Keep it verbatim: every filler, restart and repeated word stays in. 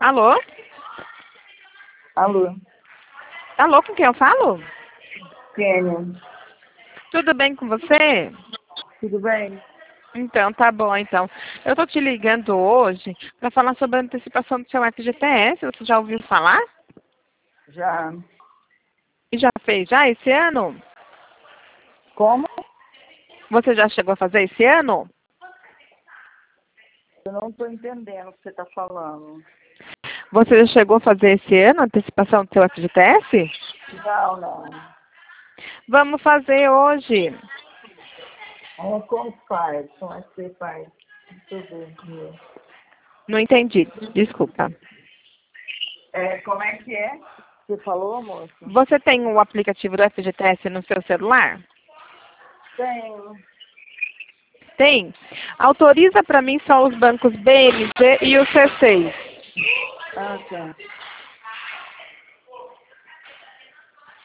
Alô? Alô, Alô, com quem eu falo? Kênia, Tudo bem com você? tudo bem? Então, tá bom, então. Eu tô te ligando hoje para falar sobre a antecipação do seu F G T S. Você já ouviu falar? Já. E já fez já esse ano? Como? Você já chegou a fazer esse ano? Eu não estou entendendo o que você está falando. Você já chegou a fazer esse ano a antecipação do seu F G T S? Não, não. Vamos fazer hoje. É, como faz? Como é que você faz? Deixa eu ver. aqui. Não entendi, desculpa. É, como é que é? Você falou, moça? Você tem o aplicativo do F G T S no seu celular? Tenho. Tem? Autoriza para mim só os bancos B M G e o C seis. Ah, tá.